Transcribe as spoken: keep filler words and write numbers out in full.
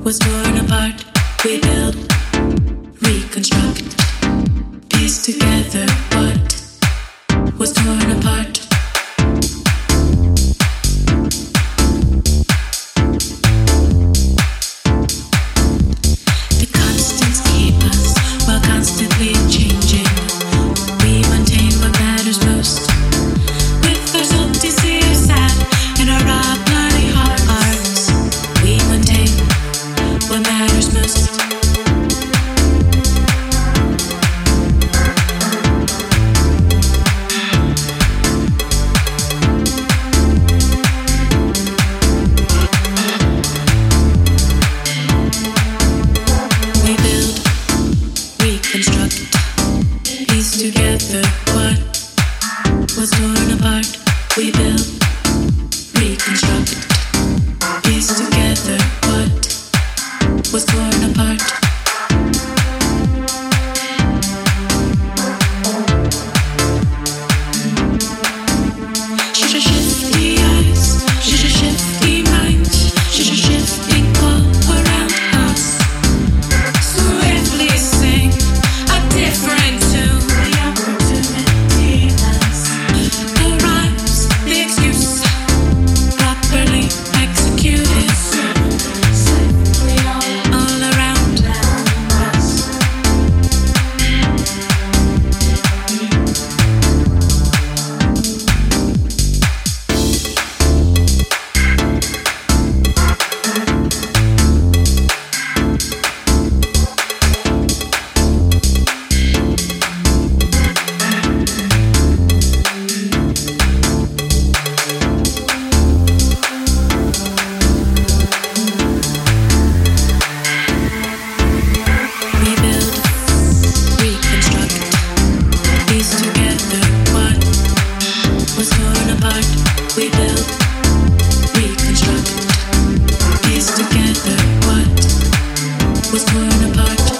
was torn apart. We build, reconstruct, piece together what was torn apart. The constants keep us while constantly changing. We maintain what matters most. With our salty tears sad and our raw bloody hearts, we maintain what matters most. We build, reconstruct, piece together what was torn apart. We build, reconstruct, piece together what was torn apart. She's a shifty eyes, she's a shifty mind, she's a shifting all around us. Swiftly sing a different tune. The opportunity lies. The rhymes, the excuse, properly executed. Swiftly all, all around us. We build, reconstruct, piece together what was torn apart. We build, reconstruct, piece together what was torn apart.